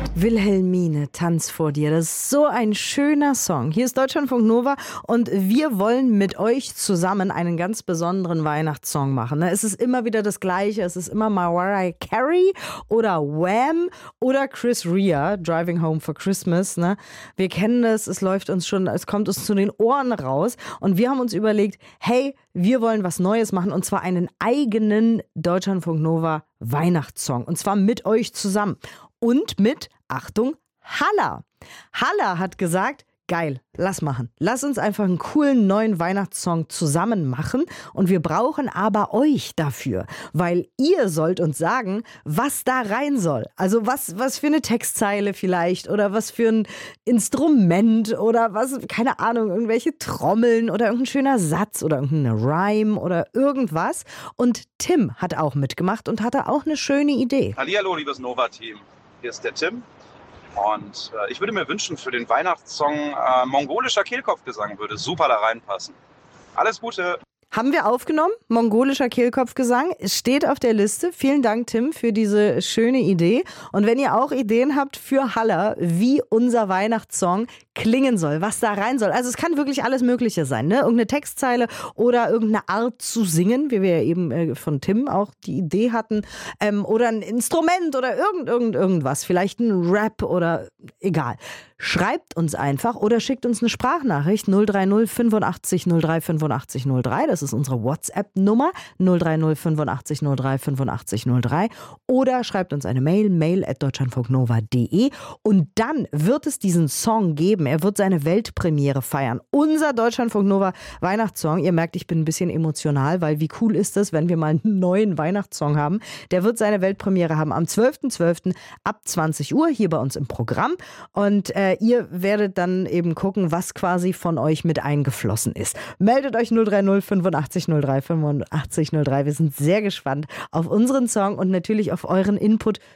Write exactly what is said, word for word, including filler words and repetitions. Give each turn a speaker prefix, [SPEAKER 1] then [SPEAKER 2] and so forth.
[SPEAKER 1] Wilhelmine, Tanz vor dir. Das ist so ein schöner Song. Hier ist Deutschlandfunk Nova und wir wollen mit euch zusammen einen ganz besonderen Weihnachtssong machen. Es ist immer wieder das Gleiche. Es ist immer Mariah Carey oder Wham oder Chris Rea, Driving Home for Christmas. Wir kennen das, es läuft uns schon, es kommt uns zu den Ohren raus. Und wir haben uns überlegt, hey, wir wollen was Neues machen und zwar einen eigenen Deutschlandfunk Nova Weihnachtssong. Und zwar mit euch zusammen. Und mit, Achtung, Halla. Halla hat gesagt, geil, lass machen. Lass uns einfach einen coolen neuen Weihnachtssong zusammen machen. Und wir brauchen aber euch dafür, weil ihr sollt uns sagen, was da rein soll. Also was, was für eine Textzeile vielleicht oder was für ein Instrument oder was, keine Ahnung, irgendwelche Trommeln oder irgendein schöner Satz oder irgendein Rhyme oder irgendwas. Und Tim hat auch mitgemacht und hatte auch eine schöne Idee.
[SPEAKER 2] Hallihallo, liebes Nova-Team. Hier ist der Tim und äh, ich würde mir wünschen, für den Weihnachtssong äh, mongolischer Kehlkopfgesang würde super da reinpassen. Alles Gute!
[SPEAKER 1] Haben wir aufgenommen, mongolischer Kehlkopfgesang. Es steht auf der Liste. Vielen Dank, Tim, für diese schöne Idee. Und wenn ihr auch Ideen habt für Halla, wie unser Weihnachtssong klingen soll, was da rein soll. Also es kann wirklich alles Mögliche sein, ne? Irgendeine Textzeile oder irgendeine Art zu singen, wie wir ja eben äh, von Tim auch die Idee hatten. Ähm, oder ein Instrument oder irgend, irgend, irgendwas. Vielleicht ein Rap oder egal. Schreibt uns einfach oder schickt uns eine Sprachnachricht null drei null fünfundachtzig null drei fünfundachtzig null drei. Das ist unsere WhatsApp-Nummer null drei null fünfundachtzig null drei fünfundachtzig null drei. Oder schreibt uns eine Mail, mail at deutschlandfunknova punkt de. Und dann wird es diesen Song geben. Er wird seine Weltpremiere feiern. Unser Deutschlandfunk Nova Weihnachtssong. Ihr merkt, ich bin ein bisschen emotional, weil wie cool ist das, wenn wir mal einen neuen Weihnachtssong haben. Der wird seine Weltpremiere haben am zwölften zwölften ab zwanzig Uhr hier bei uns im Programm. Und äh, ihr werdet dann eben gucken, was quasi von euch mit eingeflossen ist. Meldet euch null drei null fünfundachtzig null drei fünfundachtzig null drei. Wir sind sehr gespannt auf unseren Song und natürlich auf euren Input